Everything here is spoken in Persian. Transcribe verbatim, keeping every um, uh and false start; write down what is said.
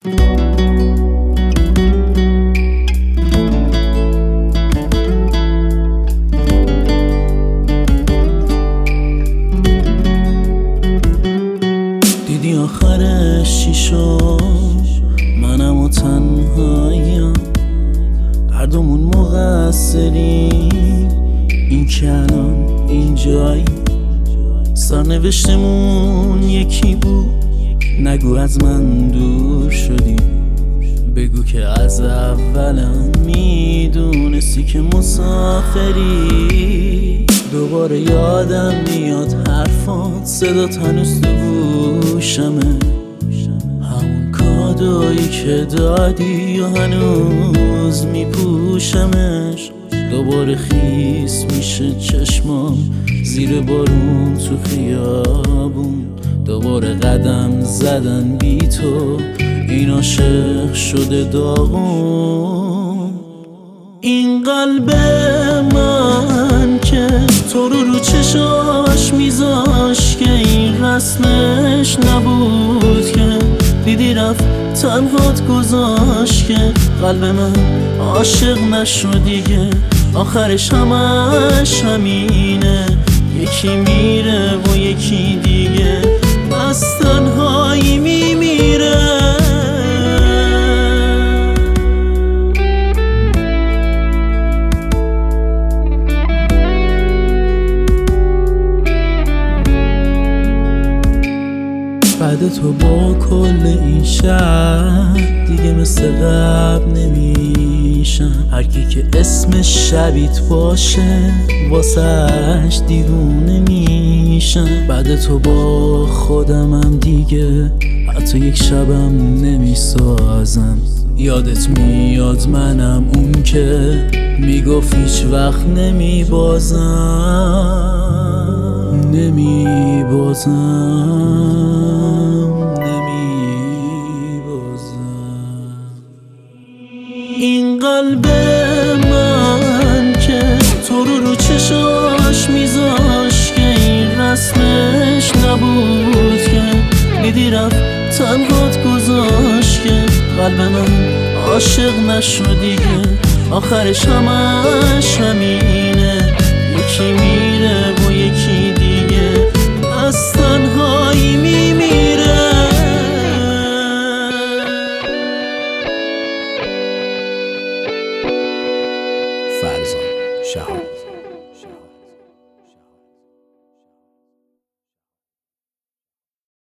دیدی آخرش چی شد؟ منم و تنهاییم، هر دومون مقصریم، این که الان اینجایی. سرنوشتمون یکی بود، نگو از من دور شدی، بگو که از اولم میدونستی که مسافری. دوباره یادم میاد حرفات، صدات هنوز تو گوشمه، همون کادویی که دادی و هنوز میپوشمش. دوباره خیس میشه چشمام زیر بارون تو خیابون، دوباره قدم زدن بی تو، این عاشق شده داغون. این قلب من که تو رو رو چشاش میذاش، که این رسمش نبود، که دیدی رفت تنهات گذاشت، که قلب من عاشق نشد دیگه. آخرش همش همینه، یکی میره و یکی دیگه از تنهایی میمیره. بعد تو با کل این شهر دیگه مثل قبل نمیشم، هرکی که اسمش شبیت باشه واسهش دیوونه میشم. بعد تو با خودمم دیگه حتی یک شبم نمیسازم. یادت میاد منم اون که میگفت هیچ وقت نمیبازم، نمیبازم، نمیبازم. این قلب من که تو رو رو چشاش میذاش، که این رسمش نبود، که دیدی رفت تنهات گذاشت، که قلب من عاشق نشد دیگه. آخرش همش همینه، یکی میره و یکی دیگه از تنهایی میمیره.